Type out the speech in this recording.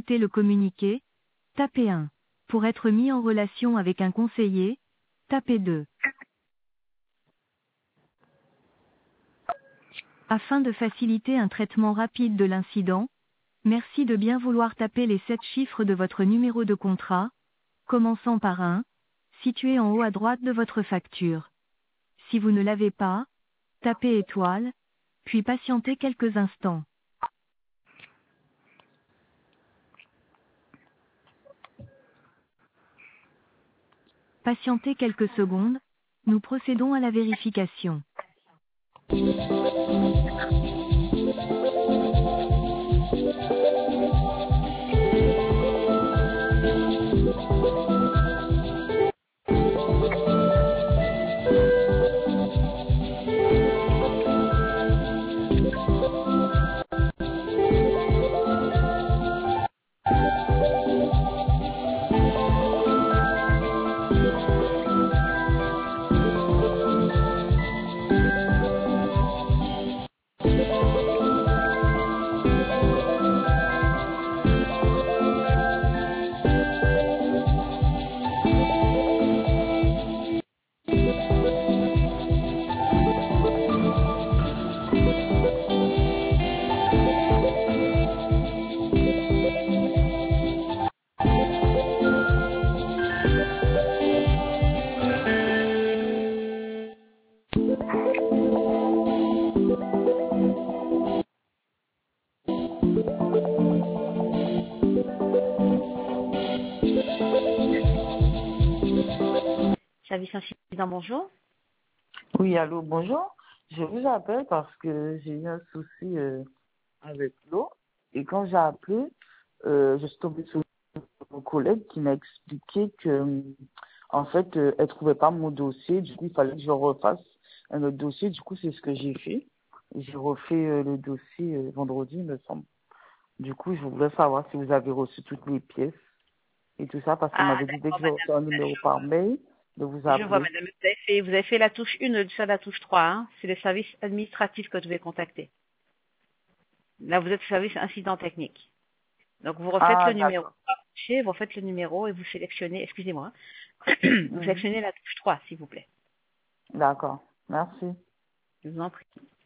écouter le communiqué, tapez 1. Pour être mis en relation avec un conseiller, tapez 2. Afin de faciliter un traitement rapide de l'incident, merci de bien vouloir taper les 7 chiffres de votre numéro de contrat, commençant par 1, situé en haut à droite de votre facture. Si vous ne l'avez pas, tapez étoile, puis patientez quelques instants. Patientez quelques secondes, nous procédons à la vérification. Service incident, bonjour. Oui, allô, bonjour. Je vous appelle parce que j'ai eu un souci avec l'eau. Et quand j'ai appelé, je suis tombée sur mon collègue qui m'a expliqué que, en fait, elle trouvait pas mon dossier. Du coup, il fallait que je refasse un autre dossier. Du coup, c'est ce que j'ai fait. J'ai refait le dossier vendredi, il me semble. Du coup, je voulais savoir si vous avez reçu toutes les pièces et tout ça, parce qu'on Ah, m'avait dit dès d'accord, que j'ai reçu un numéro par mail, de vous je vois, appeler. madame. Vous avez fait la touche 1 au-dessus de la touche 3. Hein. C'est le service administratif que vous devez contacter. Là, vous êtes au service incident technique. Donc, vous refaites Ah, le numéro. d'accord. Vous refaites le numéro et vous sélectionnez, excusez-moi, vous Mhm. sélectionnez la touche 3, s'il vous plaît. D'accord. Merci. Je vous en prie.